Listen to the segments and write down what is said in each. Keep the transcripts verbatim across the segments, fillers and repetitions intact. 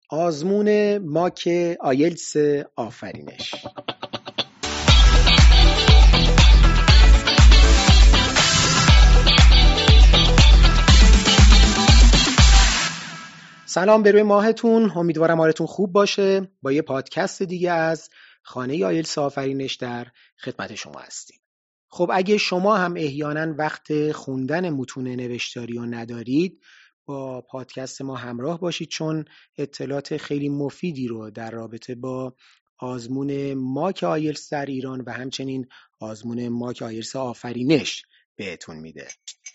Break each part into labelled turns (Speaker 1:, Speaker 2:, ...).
Speaker 1: آزمون ماک آیلتس آفرینش. سلام به روی ماهتون، امیدوارم حالتون خوب باشه. با یه پادکست دیگه از خانه آیلتس آفرینش در خدمت شما هستیم. خب اگه شما هم احیانا وقت خوندن متون نوشتاری رو ندارید، با پادکست ما همراه باشید، چون اطلاعات خیلی مفیدی رو در رابطه با آزمون ماک آیلتس در ایران و همچنین آزمون ماک آیلتس آفرینش بهتون میده.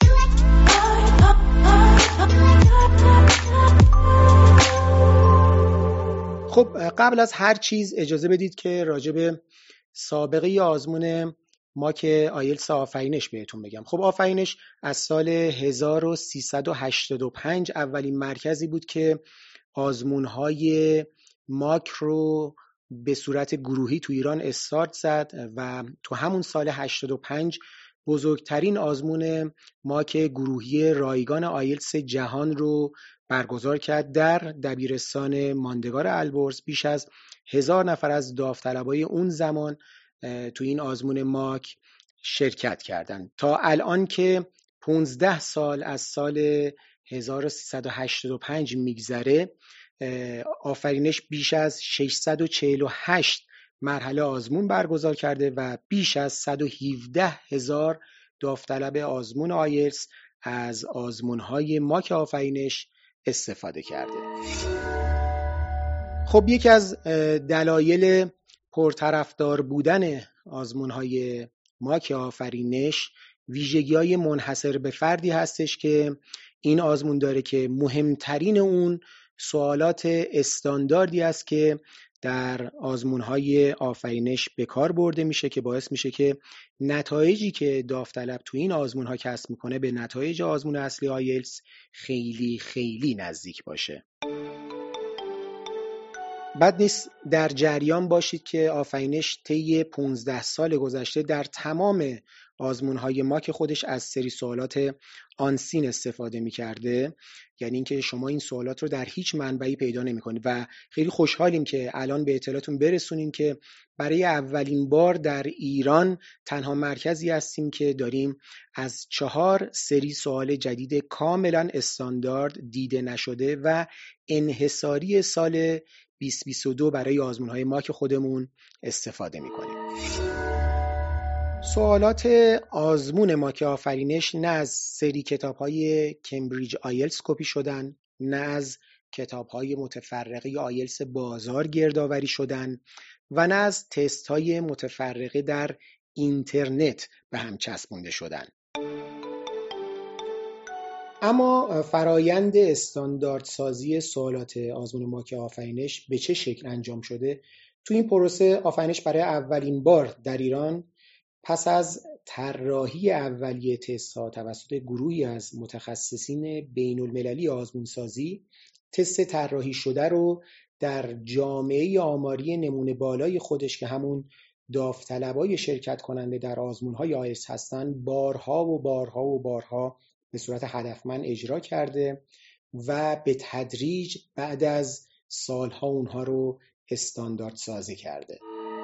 Speaker 1: خب قبل از هر چیز اجازه بدید که راجع به سابقه آزمون ماک آیلتس آفرینش بهتون بگم. خب آفرینش از سال هزار و سیصد و هشتاد و پنج اولین مرکزی بود که آزمون‌های ماک رو به صورت گروهی تو ایران استارت زد و تو همون سال هشتاد و پنج بزرگترین آزمون ماک گروهی رایگان آیلتس جهان رو برگزار کرد. در دبیرستان ماندگار البرز بیش از هزار نفر از داوطلبای اون زمان تو این آزمون ماک شرکت کردند. تا الان که پانزده سال از سال هزار و سیصد و هشتاد و پنج میگذره، آفرینش بیش از ششصد و چهل و هشت مرحله آزمون برگزار کرده و بیش از صد و هفده هزار داوطلب آزمون آیلتس از آزمون‌های ماک آفرینش استفاده کرده. خب یکی از دلایل پرطرفدار بودن آزمون‌های ماک آفرینش ویژگی‌های منحصر به فردی هستش که این آزمون داره که مهمترین اون سوالات استانداردی است که در آزمون‌های آفرینش به کار برده میشه که باعث میشه که نتایجی که داوطلب تو این آزمون‌ها کسب میکنه به نتایج آزمون اصلی آیلتس خیلی خیلی نزدیک باشه. بد نیست در جریان باشید که آفرینش طی پانزده سال گذشته در تمام آزمون‌های ماک خودش از سری سوالات آنسین استفاده می‌کرده، یعنی اینکه شما این سوالات رو در هیچ منبعی پیدا نمی‌کنید و خیلی خوشحالیم که الان به اطلاعتون برسونیم که برای اولین بار در ایران تنها مرکزی هستیم که داریم از چهار سری سوال جدید کاملا استاندارد، دیده نشده و انحصاری سال بیست بیست و دو برای آزمون‌های ماک خودمون استفاده می‌کنیم. سوالات آزمون ماک آفرینش نه از سری کتاب‌های کمبریج آیلتس کپی شدن، نه از کتاب‌های متفرقه آیلتس بازار گردآوری شدن و نه از تست‌های متفرقه در اینترنت به هم چسبونده شدن. اما فرایند استاندارد سازی سوالات آزمون ماک آفرینش به چه شکل انجام شده؟ تو این پروسه آفرینش برای اولین بار در ایران پس از طراحی اولیه تست‌ها توسط گروهی از متخصصین بین‌المللی آزمون سازی، تست طراحی شده رو در جامعه آماری نمونه بالای خودش که همون داوطلبای شرکت کننده در آزمون‌های آیلتس هستن بارها و بارها و بارها به صورت هدفمند اجرا کرده و به تدریج بعد از سالها اونها رو استاندارد سازی کرده.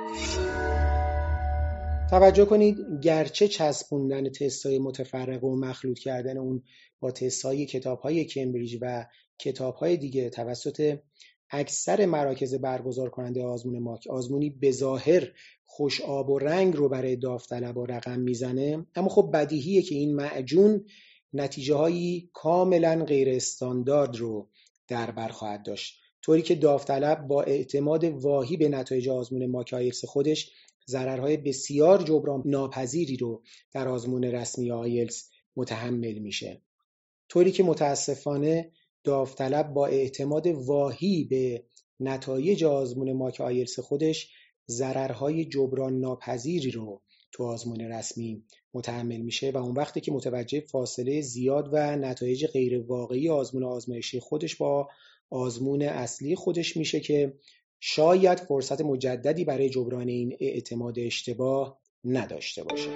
Speaker 1: توجه کنید گرچه چسبوندن تست‌های متفرقه و مخلوط کردن اون با تست‌های کتاب‌های کمبریج و کتاب‌های دیگه توسط اکثر مراکز برگزار کننده آزمون ماک آزمونی به ظاهر خوش آب و رنگ رو برای داوطلبا رقم میزنه، اما خب بدیهیه که این معجون نتیجه هایی کاملا غیر استاندارد رو در بر خواهد داشت، طوری که داوطلب با اعتماد واهی به نتایج آزمون ماک آیلتس خودش ضررهای بسیار جبران ناپذیری رو در آزمون رسمی آیلتس متحمل میشه، طوری که متاسفانه داوطلب با اعتماد واهی به نتایج آزمون ماک آیلتس خودش ضررهای جبران ناپذیری رو تو آزمون رسمی متحمل میشه و اون وقتی که متوجه فاصله زیاد و نتایج غیر واقعی آزمون آزمایشی خودش با آزمون اصلی خودش میشه که شاید فرصت مجددی برای جبران این اعتماد اشتباه نداشته باشه.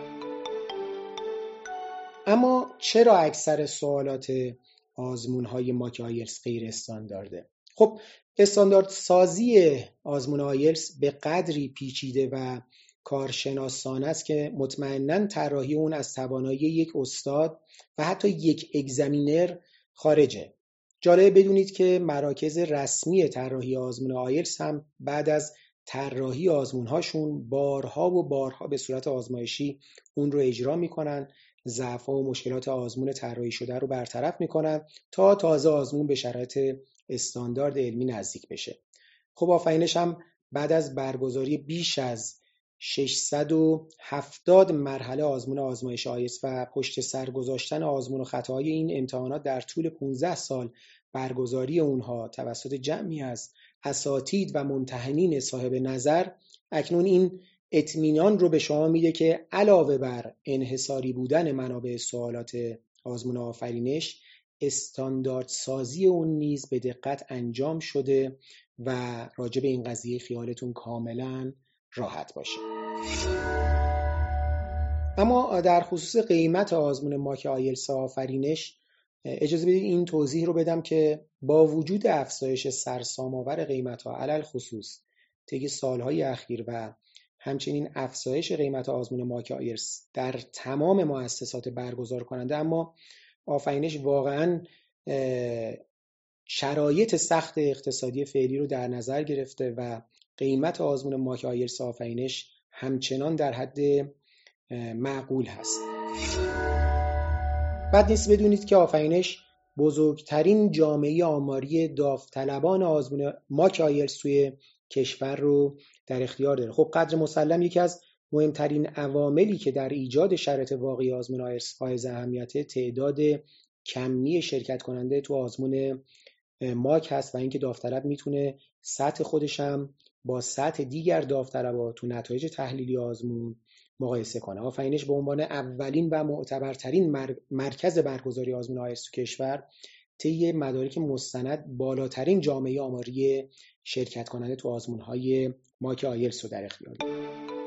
Speaker 1: اما چرا اکثر سوالات آزمون‌های ماک آیلتس غیر استاندارده؟ خب استاندارد سازی آزمون آیلتس به قدری پیچیده و کارشناسانه است که مطمئناً طراحی اون از توانایی یک استاد و حتی یک اگزمینر خارجه. جالب بدونید که مراکز رسمی طراحی آزمون آیلتس هم بعد از طراحی آزمون‌هاشون بارها و بارها به صورت آزمایشی اون رو اجرا میکنن، ضعف‌ها و مشکلات آزمون طراحی شده رو برطرف میکنن تا تازه آزمون به شرایط استاندارد علمی نزدیک بشه. خب آفرینش هم بعد از برگزاری بیش از ششصد و هفتاد مرحله آزمون آزمایش آیلتس و پشت سر گذاشتن آزمون و خطاهای این امتحانات در طول پانزده سال برگزاری اونها توسط جمعی از اساتید و ممتحنین صاحب نظر، اکنون این اطمینان رو به شما میده که علاوه بر انحصاری بودن منابع سوالات آزمون آفرینش، استاندارد سازی اون نیز به دقت انجام شده و راجع به این قضیه خیالتون کاملا راحت باشه. اما در خصوص قیمت آزمون ماک آیلتس آفرینش اجازه بدید این توضیح رو بدم که با وجود افزایش سرسام‌آور قیمت‌ها علل خصوص طی سالهای اخیر و همچنین افزایش قیمت آزمون ماک آیلتس در تمام مؤسسات برگزار کننده، اما آفرینش واقعاً شرایط سخت اقتصادی فعلی رو در نظر گرفته و قیمت آزمون ماک آیلتس آفرینش همچنان در حد معقول هست. بد نیست بدونید که آفرینش بزرگترین جامعه آماری داوطلبان آزمون ماک آیلتس توی کشور رو در اختیار داره. خب قدر مسلم یکی از مهمترین عواملی که در ایجاد شرایط واقعی آزمون آیلتس حائز اهمیت تعداد کمی شرکت کننده تو آزمون ماک هست و اینکه داوطلب میتونه سطح خودش هم با سطح دیگر داوطلبا تو نتایج تحلیلی آزمون مقایسه کنه. آفرینش به عنوان اولین و معتبرترین مرکز برگزاری آزمون آیلتس تو کشور طی مدارک مستند بالاترین جامعه آماری شرکت کننده تو آزمون‌های ماک آیلتس رو در اختیار داره.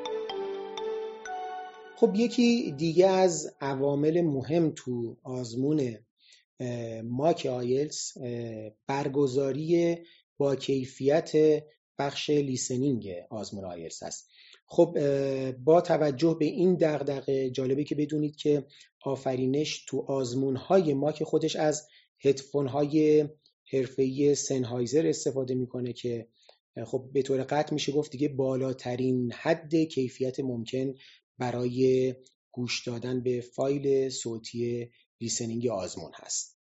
Speaker 1: خب یکی دیگه از عوامل مهم تو آزمون ماک آیلتس برگزاری با کیفیت بخش لیسنینگ آزمون آیلتس است. خب با توجه به این دغدغه جالبه که بدونید که آفرینش تو آزمون‌های ماک خودش از هدفون‌های حرفه‌ای سنهایزر استفاده میکنه که خب به طور قطع میشه گفت دیگه بالاترین حد کیفیت ممکن برای گوش دادن به فایل صوتی لیسنینگ آزمون هست.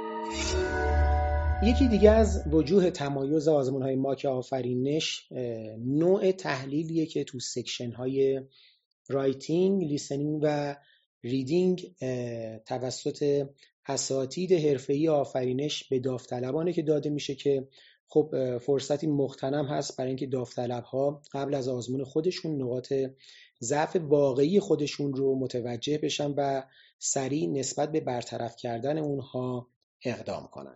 Speaker 1: یکی دیگه از وجوه تمایز آزمون‌های ماک آفرینش نوع تحلیلیه که تو سکشن‌های رایتینگ، لیسنینگ و ریدینگ توسط اساتید حرفه‌ای آفرینش به داوطلبانه که داده میشه که خب فرصتی مغتنم هست برای اینکه داوطلب‌ها قبل از آزمون خودشون نقاط ضعف واقعی خودشون رو متوجه بشن و سریع نسبت به برطرف کردن اونها اقدام کنن.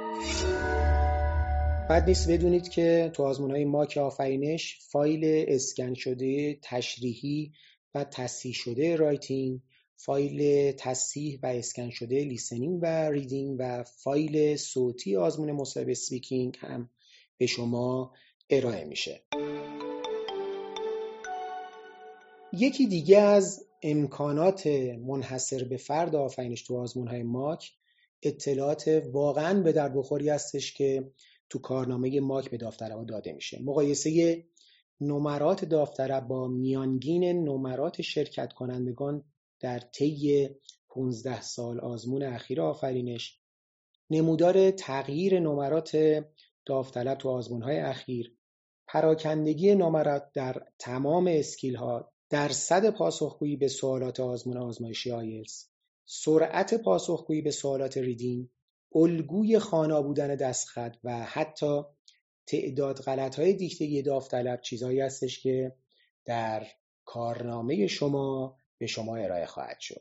Speaker 1: بد نیست بدونید که تو آزمون‌های ماک آفرینش فایل اسکن شده تشریحی و تصحیح شده رایتینگ، فایل تصحیح و اسکن شده لیسنینگ و ریدینگ و فایل صوتی آزمون مصاحبه اسپیکینگ هم به شما ارائه میشه. یکی دیگه از امکانات منحصر به فرد آفرینش تو آزمون‌های ماک اطلاعات واقعاً به درد بخوری هستش که تو کارنامه ماک به داوطلبان داده میشه. مقایسه نمرات داوطلب با میانگین نمرات شرکت کنندگان در طی پانزده سال آزمون اخیر آفرینش، نمودار تغییر نمرات داوطلب تو آزمون‌های اخیر، پراکندگی نمرات در تمام اسکیل‌ها، درصد پاسخگویی به سوالات آزمون آزمایشی آیلتس، سرعت پاسخگویی به سوالات ریدینگ، الگوی خوانا بودن دستخط و حتی تعداد غلط‌های دیکته‌ای داوطلب چیزهایی هستش که در کارنامه شما به شما ارائه خواهد شد.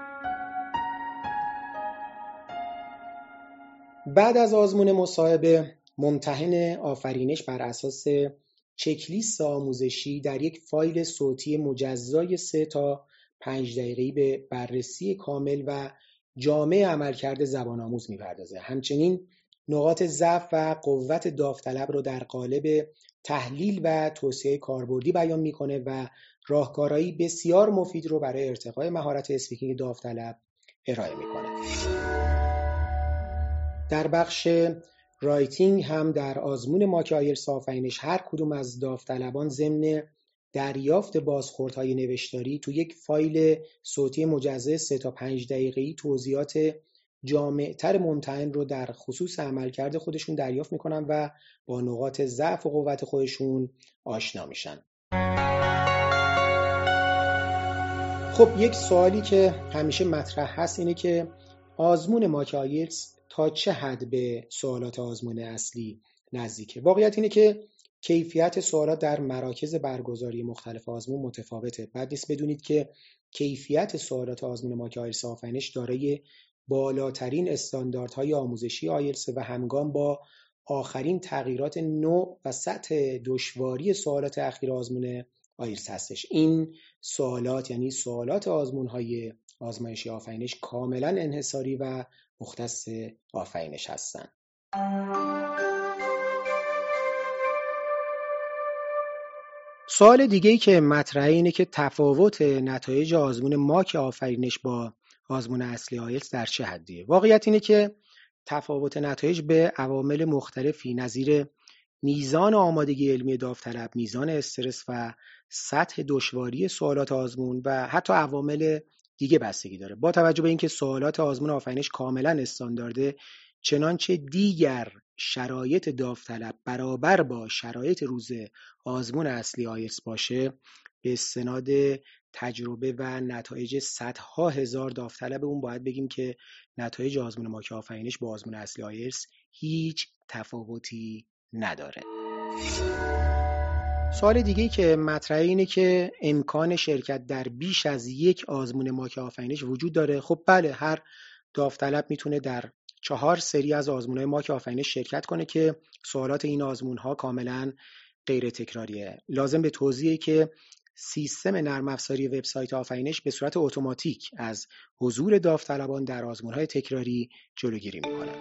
Speaker 1: بعد از آزمون مصاحبه، ممتحن آفرینش بر اساس چکلیست آموزشی در یک فایل صوتی مجزای سه تا پنج دقیقه‌ای به بررسی کامل و جامع عملکرد زبان آموز می‌پردازه. همچنین نقاط ضعف و قوت داوطلب رو در قالب تحلیل و توصیه کاربردی بیان میکنه و راهکارهایی بسیار مفید رو برای ارتقای مهارت اسپیکینگ داوطلب ارائه میکنه. در بخش رایتینگ هم در آزمون ماک آیلتس آفرینش هر کدوم از داوطلبان ضمن دریافت بازخوردهای نوشتاری تو یک فایل صوتی مجزا سه تا پنج دقیقه‌ای توضیحات جامع‌تر ممتحن رو در خصوص عملکرد خودشون دریافت میکنن و با نقاط ضعف و قوت خودشون آشنا میشن. خب یک سوالی که همیشه مطرح هست اینه که آزمون ماک آیلتس تا چه حد به سوالات آزمون اصلی نزدیکه؟ واقعیت اینه که کیفیت سوالات در مراکز برگزاری مختلف آزمون متفاوته. بعد نیست بدونید که کیفیت سوالات آزمون ماک آیلتس آفرینش دارای بالاترین استانداردهای آموزشی آیلتس و همگام با آخرین تغییرات نوع و سطح دشواری سوالات اخیر آزمون آیلتس هستش. این سوالات یعنی سوالات آزمون‌های آزمایشی آفرینش کاملا انحصاری و مختص آفرینش هستند. سوال دیگه‌ای که مطرحه اینه که تفاوت نتایج آزمون ماک آفرینش با آزمون اصلی آیلتس در چه حدیه؟ واقعیت اینه که تفاوت نتایج به عوامل مختلفی نظیر میزان آمادگی علمی داوطلب، میزان استرس و سطح دشواری سوالات آزمون و حتی عوامل دیگه بستگی داره. با توجه به اینکه سوالات آزمون آفرینش کاملا استاندارده، چنانچه دیگر شرایط داوطلب برابر با شرایط روز آزمون اصلی آیلتس باشه، به استناد تجربه و نتایج صدها هزار داوطلب اون باید بگیم که نتایج آزمون ماک آفرینش با آزمون اصلی آیلتس هیچ تفاوتی نداره. سوال دیگه‌ای که مطرحه اینه که امکان شرکت در بیش از یک آزمون ماک آفرینش وجود داره. خب بله، هر داوطلب میتونه در چهار سری از آزمون‌های ماک آفرینش شرکت کنه که سوالات این آزمون‌ها کاملا غیر تکراریه. لازم به توضیحه که سیستم نرم افزاری وبسایت آفرینش به صورت اتوماتیک از حضور داوطلبان در آزمون‌های تکراری جلوگیری میکنه.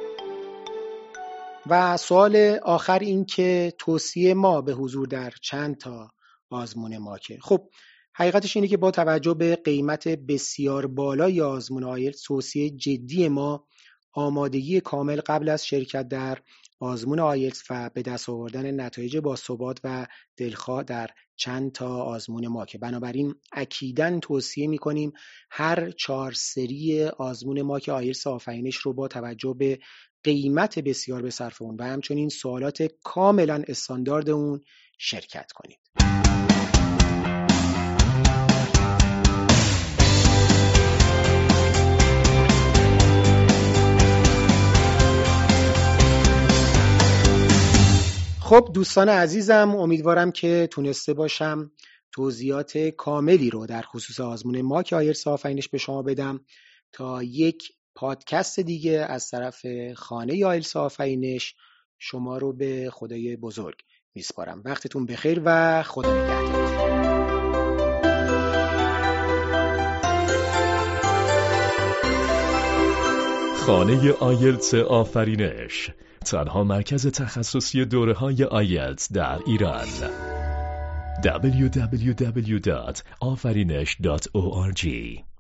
Speaker 1: و سوال آخر این که توصیه ما به حضور در چند تا آزمون ماکه. خب حقیقتش اینه که با توجه به قیمت بسیار بالای آزمون آیلتس، توصیه جدی ما آمادگی کامل قبل از شرکت در آزمون آیلتس و به دست آوردن نتایج باثبات و دلخواه در چند تا آزمون ماکه. بنابراین اکیداً توصیه میکنیم هر چهار سری آزمون ماک آیلتس آفرینش رو با توجه به قیمت بسیار به صرف اون و همچنین سوالات کاملا استاندارد اون شرکت کنید. خب دوستان عزیزم، امیدوارم که تونسته باشم توضیحات کاملی رو در خصوص آزمون ماک آیلتس آفرینش به شما بدم. تا یک پادکست دیگه از طرف خانه آیلتس آفرینش شما رو به خدای بزرگ میسپارم. وقتتون بخیر و خدا نگهدار.
Speaker 2: خانه آیلتس آفرینش، تنها مرکز تخصصی دوره‌های آیلتس در ایران. دبلیو دبلیو دبلیو دات آفرینش دات او آر جی